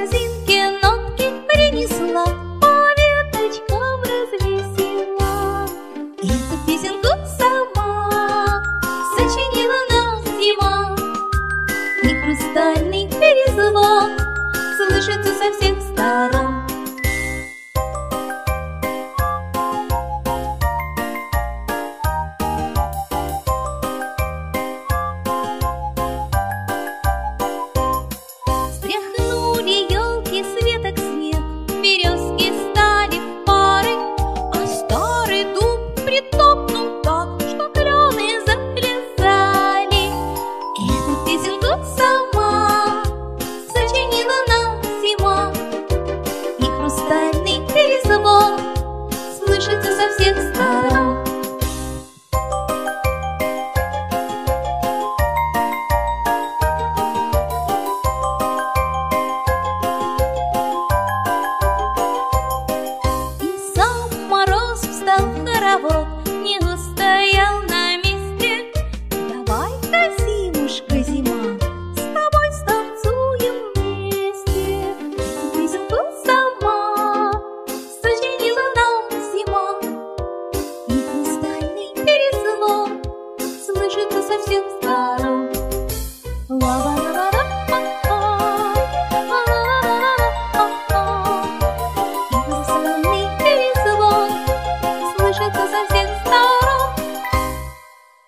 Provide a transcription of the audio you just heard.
корзинке нотки принесла, по веточкам развесила. Эту песенку сама сочинила нам зима, и хрустальный перезвон слышится со всех сторон. Стряхнули елки с веток снег, березки стали в пары, а старый дуб притопнул так, что клены заплясали. Эту песенку сама сочинила нам зима, и хрустальный перезвон слышится со всех сторон. Встал в хоровод, не устоял на месте. Давай-ка, зимушка, зима, с тобой станцуем вместе. Эту песенку сама сочинила нам зима, и хрустальный перезвон слышится со всех сторон.